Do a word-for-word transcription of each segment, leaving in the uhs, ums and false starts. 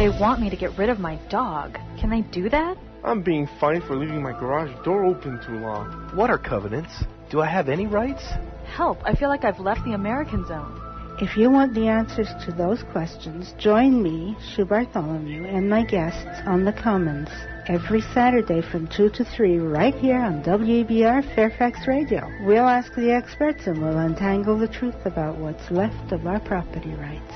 They want me to get rid of my dog. Can they do that? I'm being fined for leaving my garage door open too long. What are covenants? Do I have any rights? Help, I feel like I've left the American zone. If you want the answers to those questions, join me, Sue Bartholomew, and my guests on The Commons every Saturday from two to three right here on W A B R Fairfax Radio. We'll ask the experts and we'll untangle the truth about what's left of our property rights.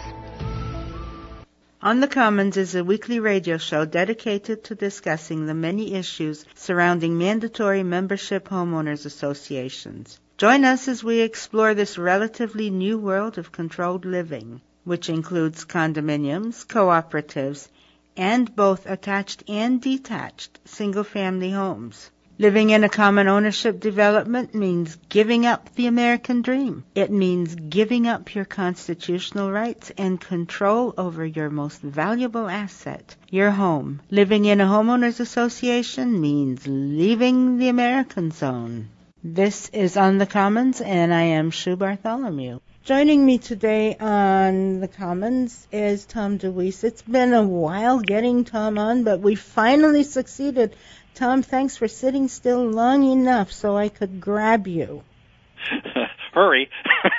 On the Commons is a weekly radio show dedicated to discussing the many issues surrounding mandatory membership homeowners associations. Join us as we explore this relatively new world of controlled living, which includes condominiums, cooperatives, and both attached and detached single-family homes. Living in a common ownership development means giving up the American dream. It means giving up your constitutional rights and control over your most valuable asset, your home. Living in a homeowners association means leaving the American zone. This is On the Commons, and I am Sue Bartholomew. Joining me today on the Commons is Tom DeWeese. It's been a while getting Tom on, but we finally succeeded. Tom, thanks for sitting still long enough so I could grab you. Hurry.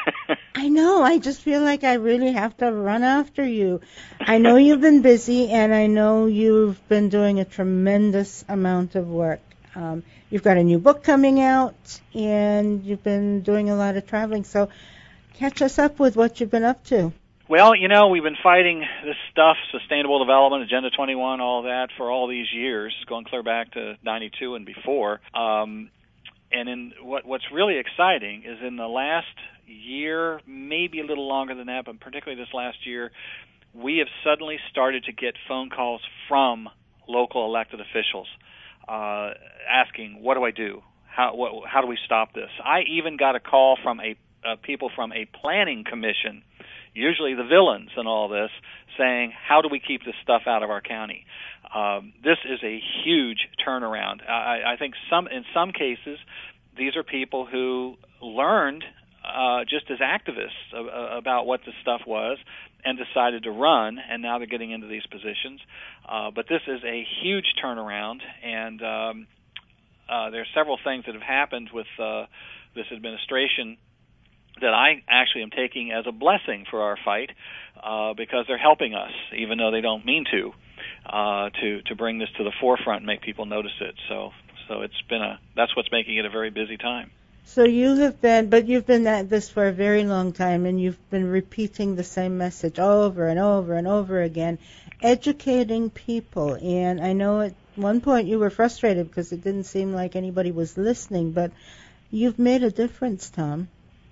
I know. I just feel like I really have to run after you. I know you've been busy, and I know you've been doing a tremendous amount of work. Um, you've got a new book coming out, and you've been doing a lot of traveling. So catch us up with what you've been up to. Well, you know, we've been fighting this stuff, Sustainable Development, Agenda twenty-one, all that, for all these years, going clear back to ninety-two and before. Um, and in what, what's really exciting is in the last year, maybe a little longer than that, but particularly this last year, we have suddenly started to get phone calls from local elected officials uh, asking, what do I do? How, what, how do we stop this? I even got a call from a uh, people from a planning commission, usually the villains in all this, saying, how do we keep this stuff out of our county? Um, this is a huge turnaround. I, I think some, in some cases, these are people who learned uh, just as activists uh, about what this stuff was and decided to run, and now they're getting into these positions. Uh, but this is a huge turnaround, and um, uh, there are several things that have happened with uh, this administration that I actually am taking as a blessing for our fight, uh, because they're helping us, even though they don't mean to, uh, to to bring this to the forefront and make people notice it. So, so it's been a that's what's making it a very busy time. So you have been, but you've been at this for a very long time, and you've been repeating the same message over and over and over again, educating people. And I know at one point you were frustrated because it didn't seem like anybody was listening, but you've made a difference, Tom.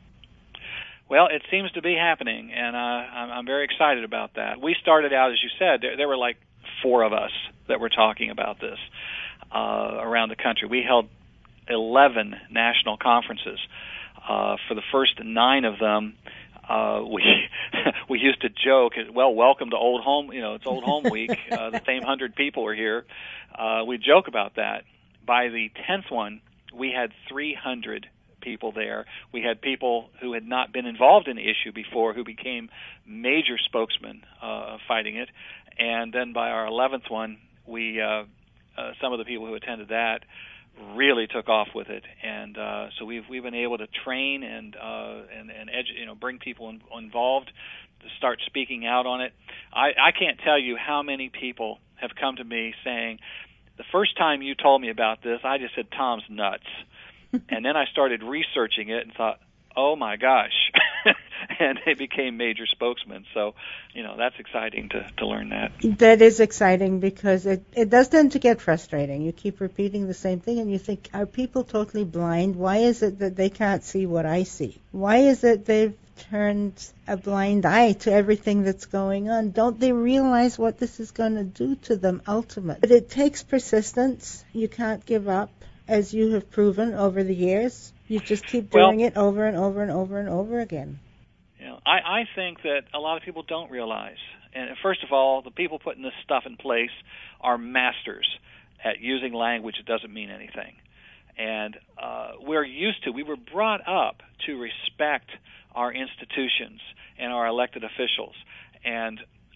Well, it seems to be happening, and uh, I'm, I'm very excited about that. We started out, as you said, there, there were like four of us that were talking about this uh, around the country. We held eleven national conferences. Uh, for the first nine of them, uh, we we used to joke, well, welcome to Old Home, you know, it's Old Home Week. Uh, the same hundred people are here. Uh, we joke about that. By the tenth one, we had three hundred people there. We had people who had not been involved in the issue before who became major spokesmen uh, fighting it. And then by our eleventh one, we uh, uh, some of the people who attended that really took off with it, and uh, so we've we've been able to train and uh, and and edu- you know bring people in, involved to start speaking out on it. I, I can't tell you how many people have come to me saying, the first time you told me about this, I just said Tom's nuts. And then I started researching it and thought, oh, my gosh. And they became major spokesmen. So, you know, that's exciting to, to learn that. That is exciting because it, it does tend to get frustrating. You keep repeating the same thing and you think, are people totally blind? Why is it that they can't see what I see? Why is it they've turned a blind eye to everything that's going on? Don't they realize what this is going to do to them ultimately? But it takes persistence. You can't give up, as you have proven over the years. You just keep doing well, it over and over and over and over again. You know, I, I think that a lot of people don't realize. And first of all, the people putting this stuff in place are masters at using language that doesn't mean anything. And uh, we're used to, we were brought up to respect our institutions and our elected officials. And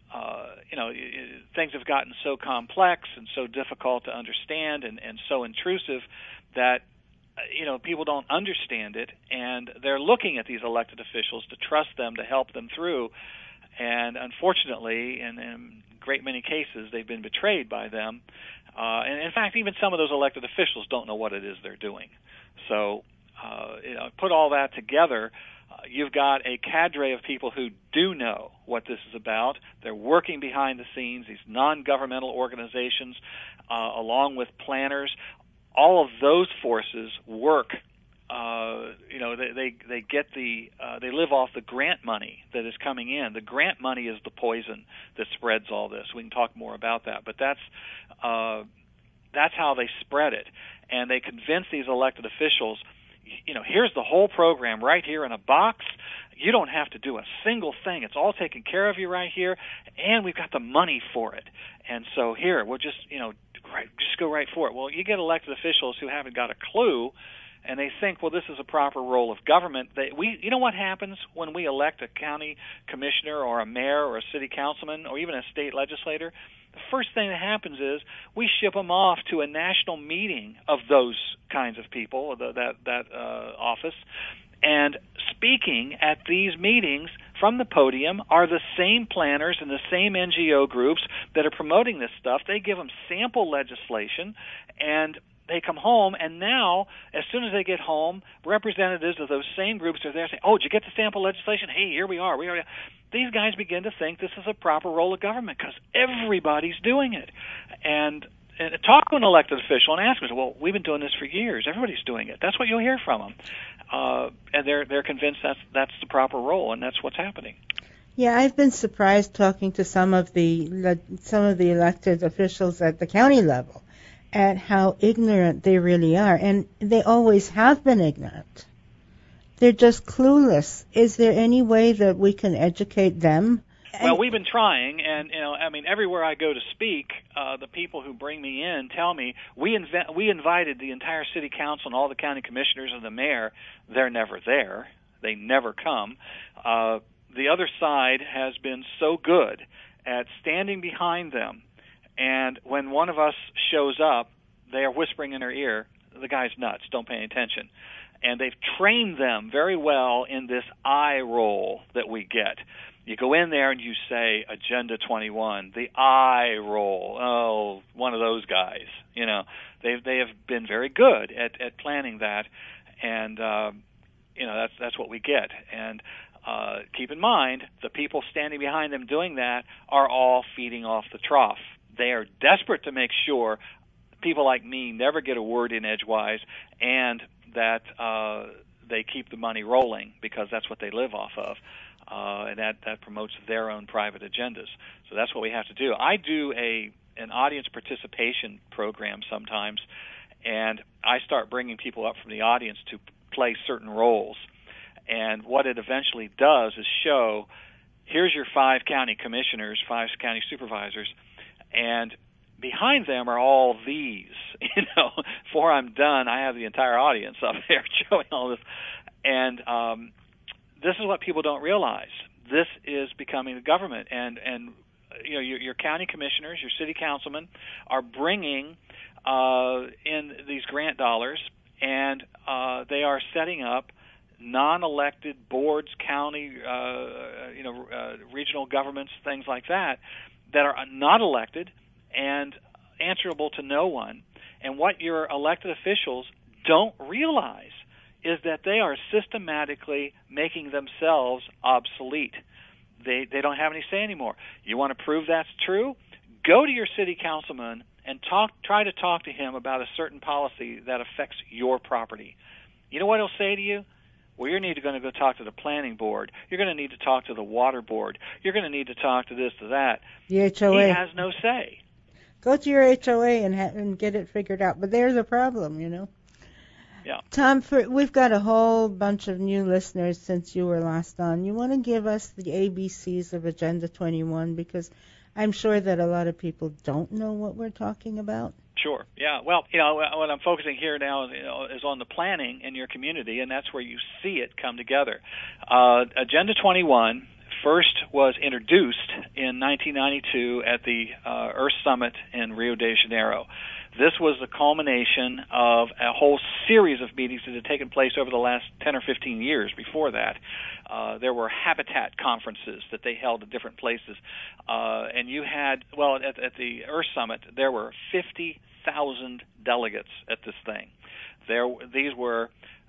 uh, you know, things have gotten so complex and so difficult to understand and, and so intrusive that, you know, people don't understand it, and they're looking at these elected officials to trust them to help them through. And unfortunately, in, in a great many cases, they've been betrayed by them. Uh, and in fact, even some of those elected officials don't know what it is they're doing. So, uh, you know, put all that together, uh, you've got a cadre of people who do know what this is about. They're working behind the scenes, these non-governmental organizations, uh, along with planners. All of those forces work. Uh, you know, they they, they get the uh, they live off the grant money that is coming in. The grant money is the poison that spreads all this. We can talk more about that, but that's uh, that's how they spread it, and they convince these elected officials. You know, here's the whole program right here in a box. You don't have to do a single thing. It's all taken care of you right here, and we've got the money for it. And so here, we'll just, you know, right, just go right for it. Well, you get elected officials who haven't got a clue, and they think, well, this is a proper role of government. They, we, you know what happens when we elect a county commissioner or a mayor or a city councilman or even a state legislator? The first thing that happens is we ship them off to a national meeting of those kinds of people, the, that that uh, office. And speaking at these meetings from the podium are the same planners and the same N G O groups that are promoting this stuff. They give them sample legislation, and they come home, and now, as soon as they get home, representatives of those same groups are there saying, oh, did you get the sample legislation? Hey, here we are. We are. These guys begin to think this is a proper role of government because everybody's doing it. And, and talk to an elected official and ask them, well, we've been doing this for years. Everybody's doing it. That's what you'll hear from them. Uh, and they're they're convinced that's, that's the proper role, and that's what's happening. Yeah, I've been surprised talking to some of the some of the elected officials at the county level at how ignorant they really are, and they always have been ignorant. They're just clueless. Is there any way that we can educate them? Well, we've been trying, and you know, I mean, everywhere I go to speak, uh, the people who bring me in tell me we inv- we invited the entire city council and all the county commissioners and the mayor. They're never there. They never come. Uh, the other side has been so good at standing behind them, and when one of us shows up, they are whispering in her ear, the guy's nuts, don't pay any attention. And they've trained them very well in this eye roll that we get. You go in there and you say, Agenda twenty-one, the eye roll. Oh, one of those guys. You know, they they have been very good at, at planning that, and uh, you know that's that's what we get. And uh, keep in mind, the people standing behind them doing that are all feeding off the trough. They are desperate to make sure people like me never get a word in edgewise, and that uh, they keep the money rolling because that's what they live off of, uh, and that, that promotes their own private agendas. So that's what we have to do. I do a an audience participation program sometimes, and I start bringing people up from the audience to play certain roles. And what it eventually does is show, here's your five county commissioners, five county supervisors, and behind them are all these. You know, before I'm done, I have the entire audience up there showing all this. And um, this is what people don't realize. This is becoming the government. And, and you know, your, your county commissioners, your city councilmen are bringing uh, in these grant dollars, and uh, they are setting up non-elected boards, county, uh, you know, uh, regional governments, things like that, that are not elected and answerable to no one. And what your elected officials don't realize is that they are systematically making themselves obsolete. They they don't have any say anymore. You want to prove that's true? Go to your city councilman and talk. Try to talk to him about a certain policy that affects your property. You know what he'll say to you? Well, you're need to going to go talk to the planning board. You're going to need to talk to the water board. You're going to need to talk to this, to that. The H O A. He has no say. Go to your H O A and, ha- and get it figured out. But there's a problem, you know. Yeah. Tom, for, we've got a whole bunch of new listeners since you were last on. You want to give us the A B Cs of Agenda twenty-one, because I'm sure that a lot of people don't know what we're talking about. Sure. Yeah. Well, you know, what I'm focusing here now you know, is on the planning in your community, and that's where you see it come together. Uh, Agenda twenty-one first was introduced in nineteen ninety-two at the uh, Earth Summit in Rio de Janeiro. This was the culmination of a whole series of meetings that had taken place over the last ten or fifteen years before that. Uh, there were habitat conferences that they held at different places. Uh, and you had, well, at, at the Earth Summit, there were fifty thousand delegates at this thing. There, these were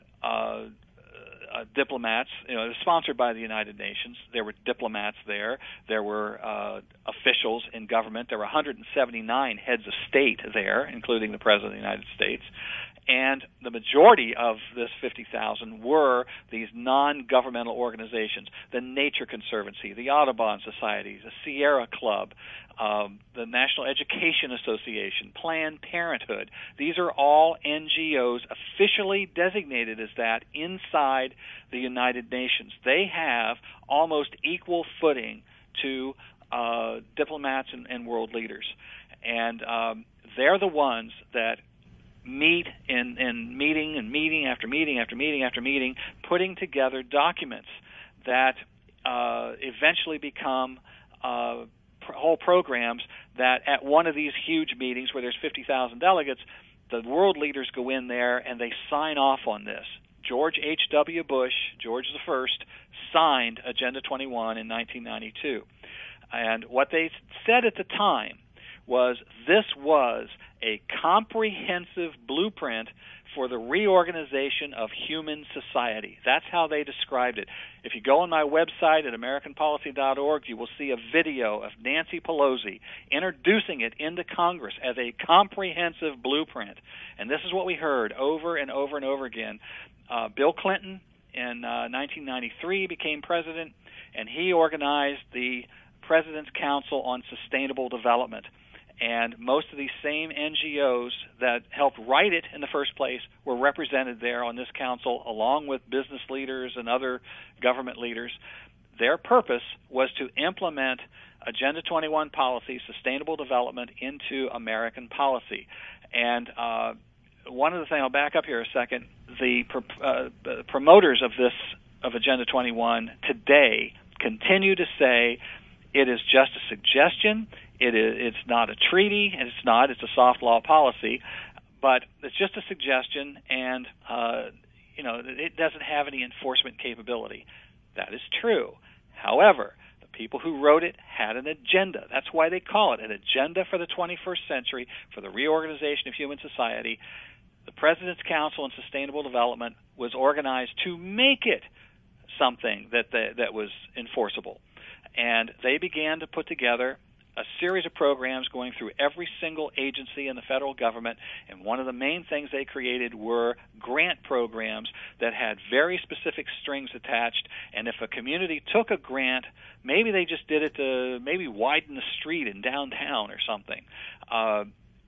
uh, uh, diplomats, you know, it was sponsored by the United Nations. There were diplomats there. There were uh, officials in government. There were one hundred seventy-nine heads of state there, including the President of the United States. And the majority of this fifty thousand were these non-governmental organizations, the Nature Conservancy, the Audubon Society, the Sierra Club, um, the National Education Association, Planned Parenthood. These are all N G Os officially designated as that inside the United Nations. They have almost equal footing to uh, diplomats and, and world leaders. And um, they're the ones that meet in, in meeting and meeting after meeting after meeting after meeting, putting together documents that uh, eventually become uh, pr- whole programs that at one of these huge meetings where there's fifty thousand delegates, the world leaders go in there and they sign off on this. George H W. Bush, George the First, signed Agenda twenty-one in nineteen ninety-two. And what they said at the time was this was a comprehensive blueprint for the reorganization of human society. That's how they described it. If you go on my website at American Policy dot org, you will see a video of Nancy Pelosi introducing it into Congress as a comprehensive blueprint. And this is what we heard over and over and over again. Uh, Bill Clinton in uh, nineteen ninety-three became president, and he organized the President's Council on Sustainable Development. And most of these same N G Os that helped write it in the first place were represented there on this council, along with business leaders and other government leaders. Their purpose was to implement Agenda twenty-one policy, sustainable development, into American policy. And uh, one of the things, I'll back up here a second, the uh, promoters of this, of Agenda twenty-one today continue to say it is just a suggestion. It is, it's not a treaty, and it's not. It's a soft law policy, but it's just a suggestion, and uh, you know it doesn't have any enforcement capability. That is true. However, the people who wrote it had an agenda. That's why they call it an agenda for the twenty-first century, for the reorganization of human society. The President's Council on Sustainable Development was organized to make it something that the, that was enforceable, and they began to put together a series of programs going through every single agency in the federal government, and one of the main things they created were grant programs that had very specific strings attached, and if a community took a grant, maybe they just did it to maybe widen the street in downtown or something. Uh,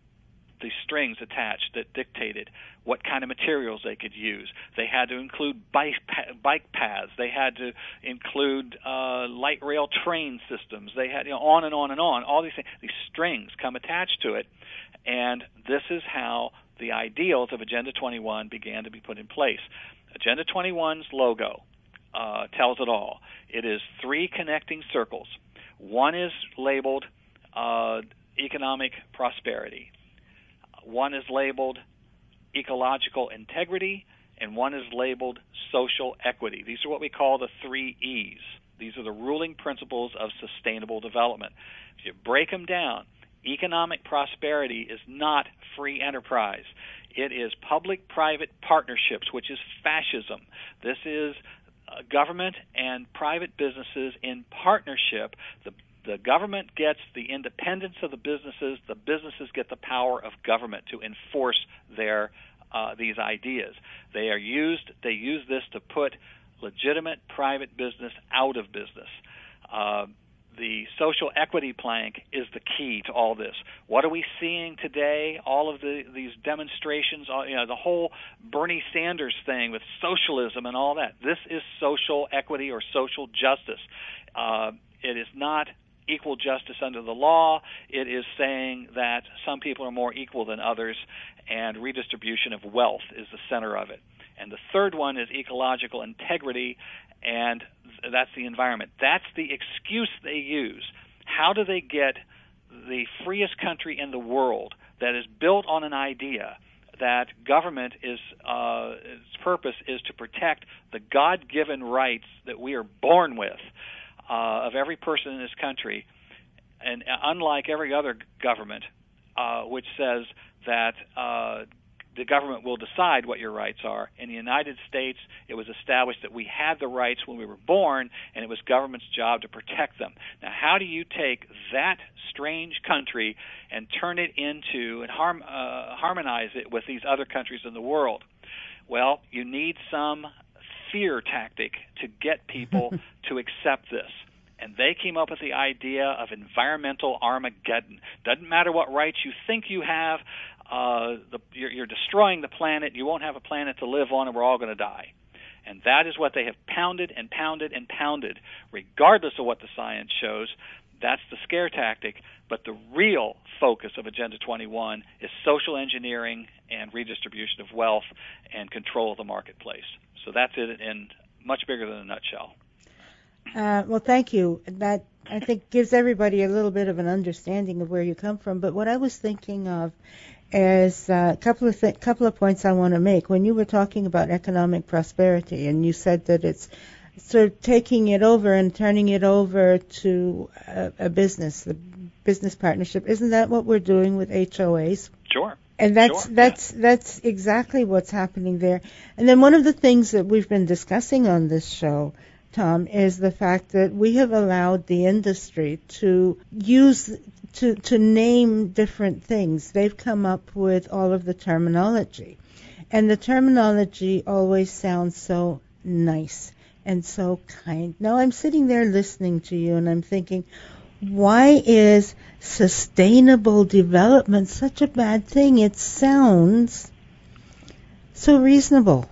the strings attached that dictated what kind of materials they could use. They had to include bike, bike paths. They had to include uh, light rail train systems. They had, you know, on and on and on. All these things, these strings come attached to it, and this is how the ideals of Agenda twenty-one began to be put in place. Agenda twenty-one's logo uh, tells it all. It is three connecting circles. One is labeled uh, economic prosperity. One is labeled ecological integrity, and one is labeled social equity. These are what we call the three E's. These are the ruling principles of sustainable development. If you break them down, economic prosperity is not free enterprise. It is public-private partnerships, which is fascism. This is uh, government and private businesses in partnership. The The government gets the independence of the businesses. The businesses get the power of government to enforce their uh, these ideas. They are used. They use this to put legitimate private business out of business. Uh, the social equity plank is the key to all this. What are we seeing today? All of the, these demonstrations, all, you know, the whole Bernie Sanders thing with socialism and all that. This is social equity or social justice. Uh, it is not equal justice under the law. It is saying that some people are more equal than others, and redistribution of wealth is the center of it. And the third one is ecological integrity, and th- that's the environment. That's the excuse they use. How do they get the freest country in the world that is built on an idea that government is uh, its purpose is to protect the God-given rights that we are born with uh, of every person in this country, and unlike every other government, uh, which says that uh, the government will decide what your rights are. In the United States, it was established that we had the rights when we were born, and it was government's job to protect them. Now, how do you take that strange country and turn it into and harm, uh, harmonize it with these other countries in the world? Well, you need some fear tactic to get people to accept this. And they came up with the idea of environmental Armageddon. Doesn't matter what rights you think you have, uh, the, you're, you're destroying the planet. You won't have a planet to live on, and we're all going to die. And that is what they have pounded and pounded and pounded, regardless of what the science shows. That's the scare tactic. But the real focus of Agenda twenty-one is social engineering and redistribution of wealth and control of the marketplace. So that's it in much bigger than a nutshell. Uh, well, thank you. That, I think, gives everybody a little bit of an understanding of where you come from. But what I was thinking of is uh, a couple of th- couple of points I want to make. When you were talking about economic prosperity, and you said that it's sort of taking it over and turning it over to a, a business, the business partnership. Isn't that what we're doing with H O As? Sure. And that's sure, that's yeah. that's exactly what's happening there. And then one of the things that we've been discussing on this show, Tom, is the fact that we have allowed the industry to use to to name different things. They've come up with all of the terminology, and the terminology always sounds so nice and so kind. Now I'm sitting there listening to you, and I'm thinking, why is sustainable development such a bad thing? It sounds so reasonable.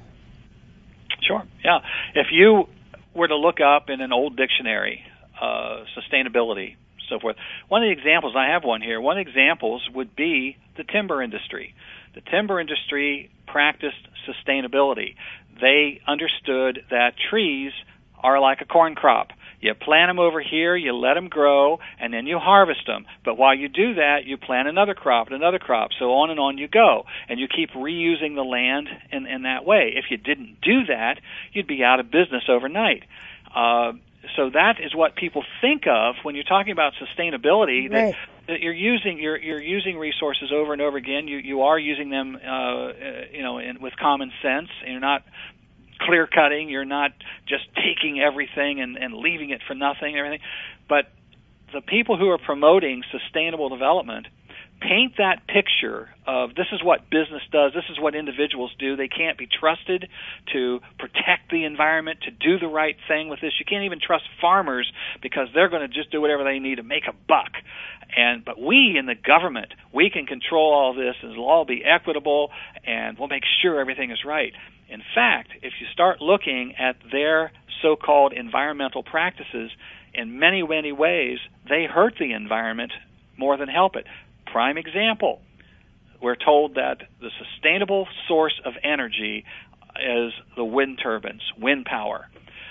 Sure. Yeah. If you were to look up in an old dictionary, uh, sustainability, so forth. One of the examples, I have one here, one of the examples would be the timber industry. The timber industry practiced sustainability. They understood that trees are like a corn crop. You plant them over here, you let them grow, and then you harvest them. But while you do that, you plant another crop and another crop, so on and on you go. And you keep reusing the land in, in that way. If you didn't do that, you'd be out of business overnight. Uh, so that is what people think of when you're talking about sustainability, right. that, that you're using you're, you're using resources over and over again. You, you are using them uh, you know, in, with common sense, and you're not clear cutting, you're not just taking everything and, and leaving it for nothing and everything. But the people who are promoting sustainable development paint that picture of this is what business does, this is what individuals do. They can't be trusted to protect the environment, to do the right thing with this. You can't even trust farmers because they're going to just do whatever they need to make a buck. And but we in the government, we can control all this, and it'll all be equitable, and we'll make sure everything is right. In fact, if you start looking at their so-called environmental practices, in many, many ways, they hurt the environment more than help it. Prime example, we're told that the sustainable source of energy is the wind turbines, wind power.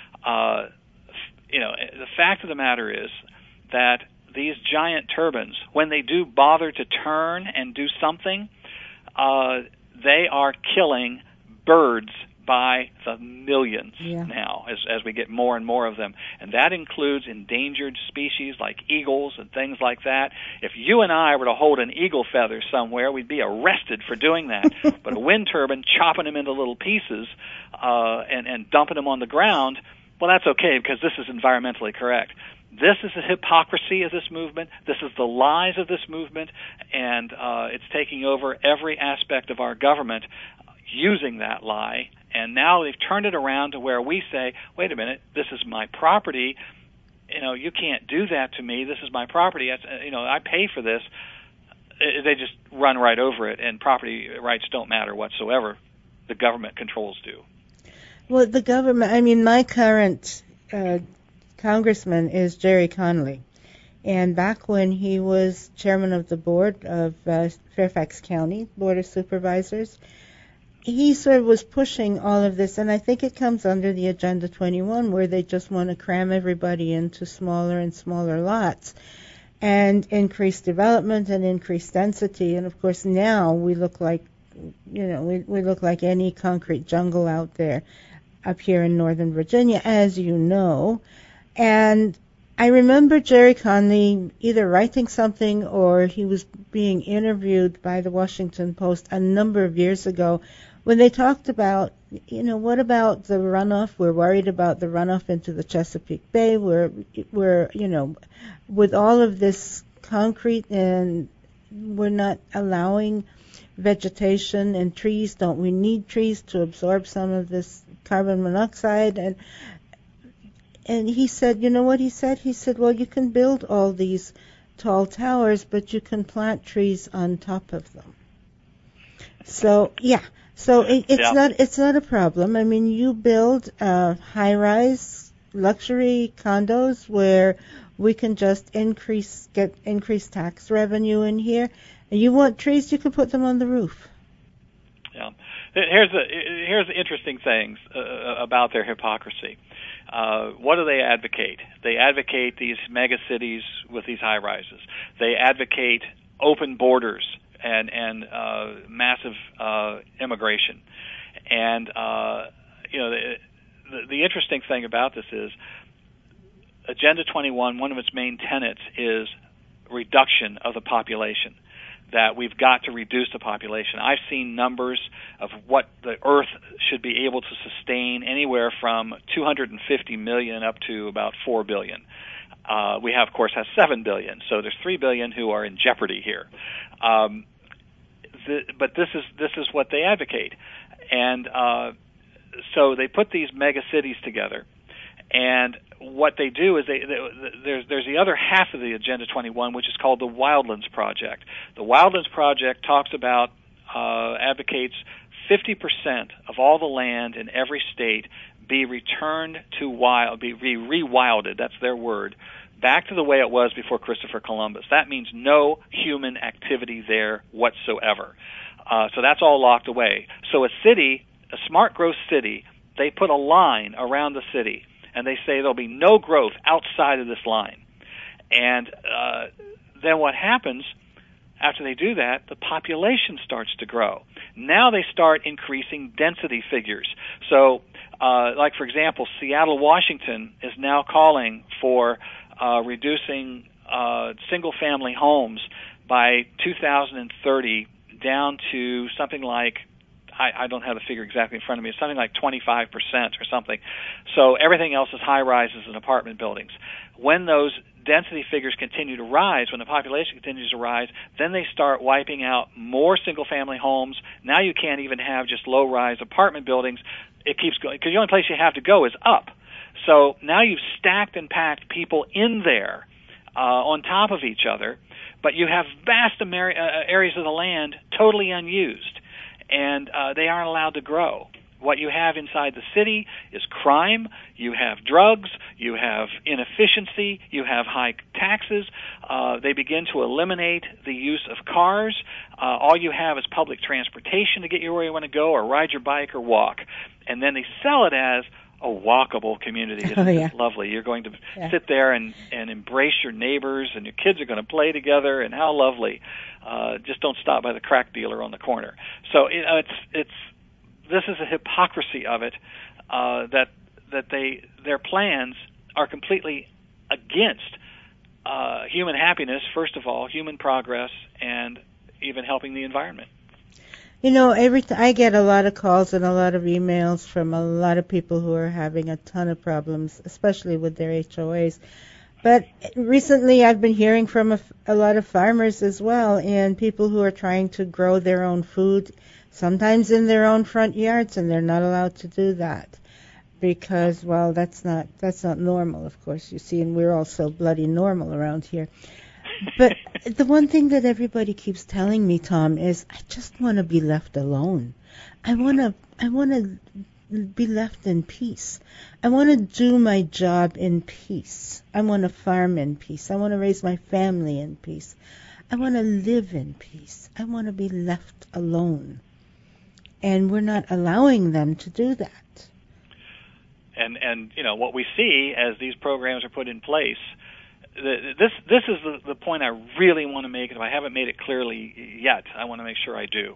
Uh, you know, the fact of the matter is that these giant turbines, when they do bother to turn and do something, uh, they are killing birds by the millions yeah. now as as we get more and more of them. And that includes endangered species like eagles and things like that. If you and I were to hold an eagle feather somewhere, we'd be arrested for doing that. But a wind turbine chopping them into little pieces uh, and, and dumping them on the ground, well, that's okay because this is environmentally correct. This is the hypocrisy of this movement. This is the lies of this movement, and uh, it's taking over every aspect of our government using that lie. And now they've turned it around to where we say, wait a minute, this is my property. You know, you can't do that to me. This is my property. That's, you know, I pay for this. They just run right over it, and property rights don't matter whatsoever. The government controls do. Well, the government, I mean, my current uh, congressman is Jerry Connolly. And back when he was chairman of the board of uh, Fairfax County Board of Supervisors, he sort of was pushing all of this, and I think it comes under the Agenda twenty-one, where they just want to cram everybody into smaller and smaller lots and increase development and increase density. And of course now we look like, you know, we, we look like any concrete jungle out there up here in Northern Virginia, as you know. And I remember Jerry Conley either writing something or he was being interviewed by the Washington Post a number of years ago when they talked about, you know, what about the runoff? We're worried about the runoff into the Chesapeake Bay. We're, we're, you know, with all of this concrete, and we're not allowing vegetation and trees. Don't we need trees to absorb some of this carbon monoxide? And and he said, you know what he said? He said, well, you can build all these tall towers, but you can plant trees on top of them. So, yeah. So it, it's yeah. not it's not a problem. I mean, you build uh, high-rise luxury condos where we can just increase get increased tax revenue in here. And you want trees, you can put them on the roof. Yeah. Here's the here's the interesting things uh, about their hypocrisy. Uh, what do they advocate? They advocate these mega cities with these high rises. They advocate open borders and and uh, massive uh, immigration. And uh, you know, the, the the interesting thing about this is Agenda twenty-one. One of its main tenets is reduction of the population. That we've got to reduce the population. I've seen numbers of what the Earth should be able to sustain, anywhere from two hundred fifty million up to about four billion. Uh, we have, of course, have seven billion, so there's three billion who are in jeopardy here. Um, the, but this is this is what they advocate, and uh, so they put these mega cities together. And what they do is they, they there's there's the other half of the Agenda twenty-one, which is called the Wildlands Project. The Wildlands Project talks about uh, advocates fifty percent of all the land in every state be returned to wild, be re- rewilded. That's their word. Back to the way it was before Christopher Columbus. That means no human activity there whatsoever. Uh, so that's all locked away. So a city, a smart growth city, they put a line around the city. And they say there'll be no growth outside of this line. And uh, then what happens after they do that, the population starts to grow. Now they start increasing density figures. So, uh, like, for example, Seattle, Washington is now calling for uh, reducing uh, single-family homes by two thousand thirty down to something like, I, I don't have the figure exactly in front of me. It's something like twenty-five percent or something. So everything else is high-rises and apartment buildings. When those density figures continue to rise, when the population continues to rise, then they start wiping out more single-family homes. Now you can't even have just low-rise apartment buildings. It keeps going, because the only place you have to go is up. So now you've stacked and packed people in there uh, on top of each other, but you have vast amer- uh, areas of the land totally unused. And uh, they aren't allowed to grow. What you have inside the city is crime, you have drugs, you have inefficiency, you have high taxes. Uh, they begin to eliminate the use of cars. Uh, all you have is public transportation to get you where you want to go, or ride your bike or walk. And then they sell it as a walkable community. Isn't oh, yeah. It's lovely. You're going to yeah. sit there and, and embrace your neighbors, and your kids are going to play together, and how lovely. Uh, just don't stop by the crack dealer on the corner. So you know, it's it's this is a hypocrisy of it uh, that that they their plans are completely against uh, human happiness, first of all, human progress, and even helping the environment. You know, every t- I get a lot of calls and a lot of emails from a lot of people who are having a ton of problems, especially with their H O As. But recently I've been hearing from a, f- a lot of farmers as well, and people who are trying to grow their own food, sometimes in their own front yards, and they're not allowed to do that because, well, that's not that's not normal, of course, you see, and we're all so bloody normal around here. But the one thing that everybody keeps telling me, Tom, is I just want to be left alone. I want to I want to be left in peace. I want to do my job in peace. I want to farm in peace. I want to raise my family in peace. I want to live in peace. I want to be left alone. and we're not allowing them to do that. And, and you know, what we see as these programs are put in place, the, this this is the, the point I really want to make. If I haven't made it clearly yet, I want to make sure I do.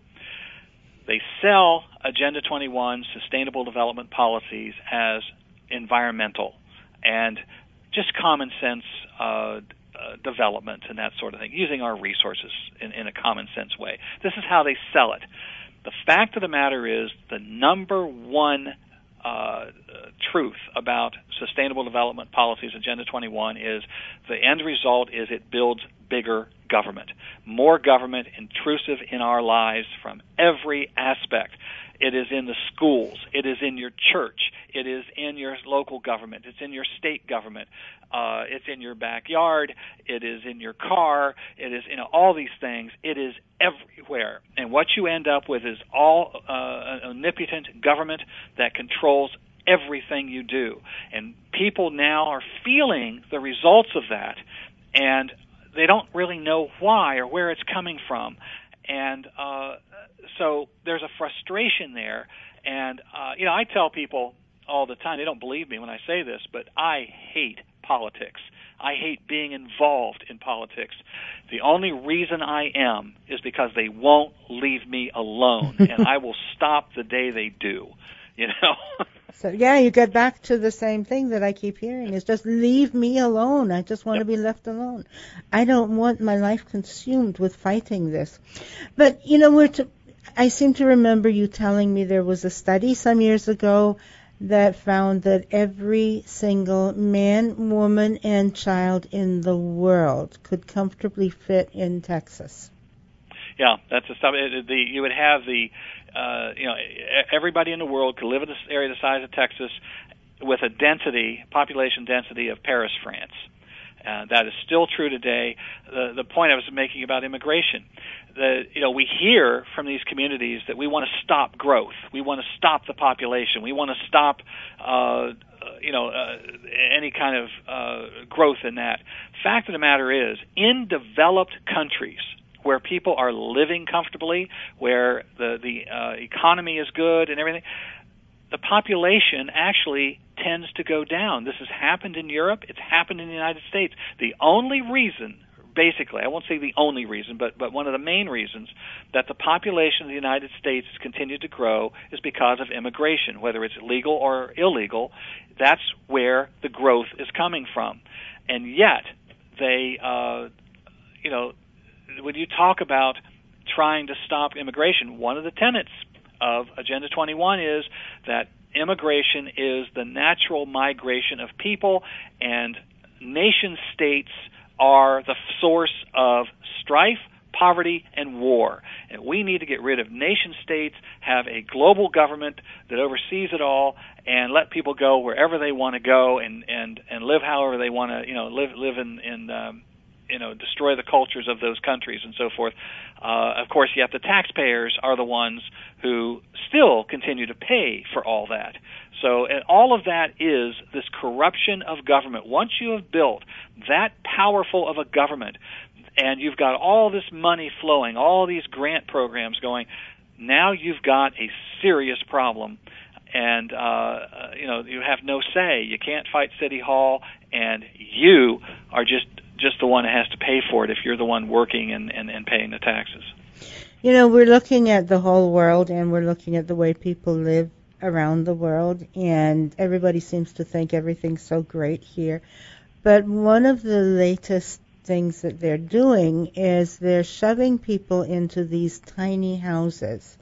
They sell Agenda twenty-one sustainable development policies as environmental and just common sense uh, uh, development and that sort of thing, using our resources in, in a common sense way. This is how they sell it. The fact of the matter is the number one uh, truth about sustainable development policies, Agenda twenty-one, is the end result is it builds bigger government, more government intrusive in our lives from every aspect. It is in the schools. It is in your church. It is in your local government. It's in your state government. Uh, it's in your backyard. It is in your car. It is in all these things. It is everywhere. And what you end up with is all uh, an omnipotent government that controls everything you do. And people now are feeling the results of that, and they don't really know why or where it's coming from. And uh, so there's a frustration there. And, uh, you know, I tell people all the time, they don't believe me when I say this, but I hate politics. I hate being involved in politics. The only reason I am is because they won't leave me alone, and I will stop the day they do, you know. So, yeah, you get back to the same thing that I keep hearing, is just leave me alone. I just want yep. to be left alone. I don't want my life consumed with fighting this. But, you know, we're to, I seem to remember you telling me there was a study some years ago that found that every single man, woman, and child in the world could comfortably fit in Texas. Yeah, that's the stuff. The, you would have the, uh, you know, everybody in the world could live in this area the size of Texas with a density, population density of Paris, France. Uh, that is still true today. The, the point I was making about immigration, the, you know, we hear from these communities that we want to stop growth. We want to stop the population. We want to stop, uh, you know, uh, any kind of uh, growth in that. Fact of the matter is, in developed countries, where people are living comfortably, where the, the uh, economy is good and everything, the population actually tends to go down. This has happened in Europe. It's happened in the United States. The only reason, basically, I won't say the only reason, but, but one of the main reasons that the population of the United States has continued to grow is because of immigration, whether it's legal or illegal. That's where the growth is coming from. And yet, they, uh, you know, when you talk about trying to stop immigration, one of the tenets of Agenda twenty-one is that immigration is the natural migration of people, and nation states are the source of strife, poverty, and war. And we need to get rid of nation states, have a global government that oversees it all, and let people go wherever they want to go and, and, and live however they want to, you know, live live in, in um, you know, destroy the cultures of those countries and so forth. Uh, of course, yet the taxpayers are the ones who still continue to pay for all that. So and all of that is this corruption of government. Once you have built that powerful of a government and you've got all this money flowing, all these grant programs going, now you've got a serious problem. And, uh, you know, you have no say. You can't fight City Hall, and you are just just the one that has to pay for it if you're the one working and, and, and paying the taxes. You know, we're looking at the whole world, and we're looking at the way people live around the world, and everybody seems to think everything's so great here. But one of the latest things that they're doing is they're shoving people into these tiny houses.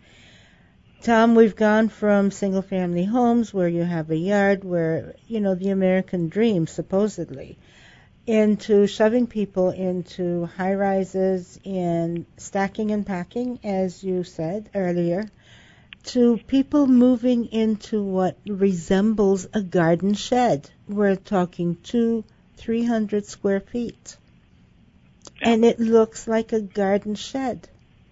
Tom, we've gone from single-family homes where you have a yard where, you know, the American dream, supposedly, into shoving people into high-rises and stacking and packing, as you said earlier, to people moving into what resembles a garden shed. We're talking two, three hundred square feet. Yeah. And it looks like a garden shed.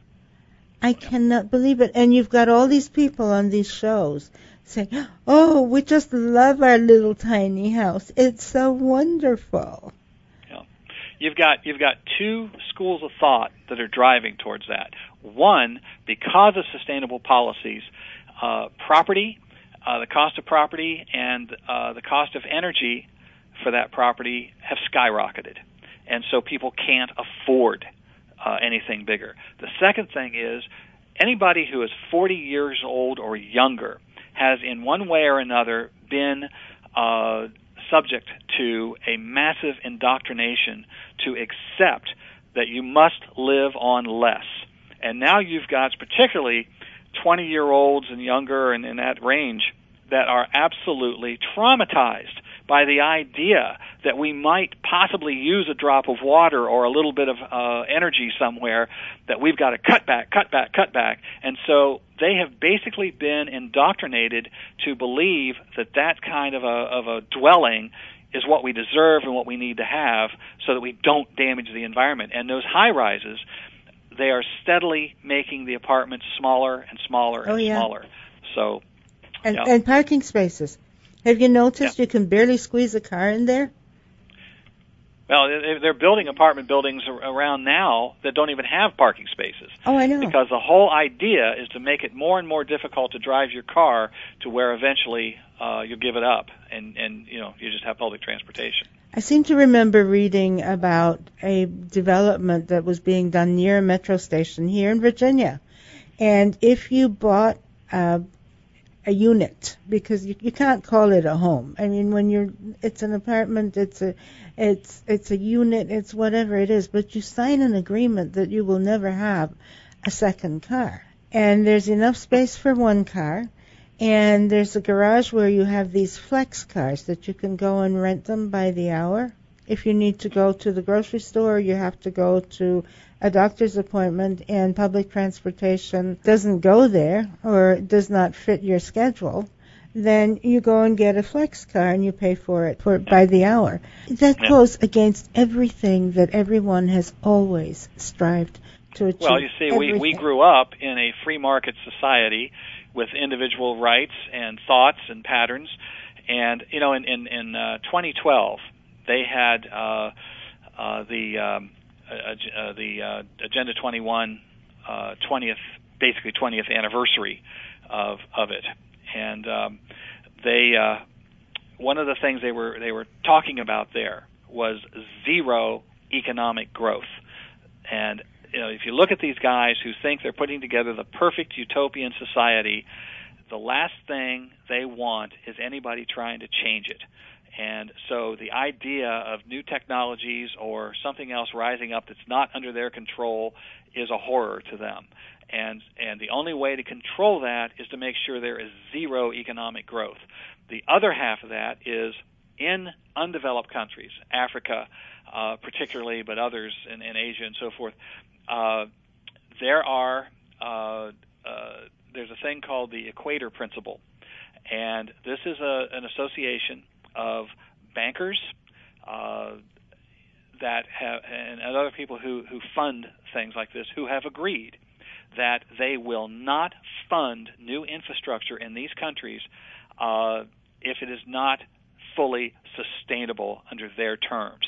I cannot believe it. And you've got all these people on these shows saying, oh, we just love our little tiny house. It's so wonderful. Yeah. You've got you've got two schools of thought that are driving towards that. One, because of sustainable policies, uh, property, uh, the cost of property, and uh, the cost of energy for that property have skyrocketed. And so people can't afford uh, anything bigger. The second thing is anybody who is forty years old or younger has in one way or another been uh, subject to a massive indoctrination to accept that you must live on less. And now you've got particularly twenty-year-olds and younger and in that range that are absolutely traumatized by the idea that we might possibly use a drop of water or a little bit of uh, energy somewhere, that we've got to cut back, cut back, cut back. And so they have basically been indoctrinated to believe that that kind of a, of a dwelling is what we deserve and what we need to have so that we don't damage the environment. And those high-rises, they are steadily making the apartments smaller and smaller and oh, yeah. smaller. So, and, you know. and parking spaces. Have you noticed Yeah. you can barely squeeze a car in there? Well, they're building apartment buildings around now that don't even have parking spaces. Oh, I know. Because the whole idea is to make it more and more difficult to drive your car to where eventually uh, you'll give it up and, and you know you just have public transportation. I seem to remember reading about a development that was being done near a metro station here in Virginia. And if you bought uh, a unit, because you, you can't call it a home. I mean, when you're, it's an apartment, it's a, it's it's a unit, it's whatever it is. But you sign an agreement that you will never have a second car, and there's enough space for one car, and there's a garage where you have these flex cars that you can go and rent them by the hour. If you need to go to the grocery store, you have to go to a doctor's appointment and public transportation doesn't go there or does not fit your schedule, then you go and get a flex car and you pay for it for by the hour. That Yeah. goes against everything that everyone has always strived to achieve. Well, you see, we, we grew up in a free market society with individual rights and thoughts and patterns. And, you know, in, in, in uh, twenty twelve, they had uh, uh, the... Um, Uh, uh, the uh, Agenda twenty-one uh, twentieth, basically twentieth anniversary of of it, and um, they uh, one of the things they were they were talking about there was zero economic growth. And you know, if you look at these guys who think they're putting together the perfect utopian society, the last thing they want is anybody trying to change it. And so the idea of new technologies or something else rising up that's not under their control is a horror to them. And and the only way to control that is to make sure there is zero economic growth. The other half of that is in undeveloped countries, Africa uh, particularly, but others in, in Asia and so forth, uh, there are uh, uh, there's a thing called the Equator Principle. And this is a, an association of bankers uh, that have and other people who, who fund things like this who have agreed that they will not fund new infrastructure in these countries uh, if it is not fully sustainable under their terms.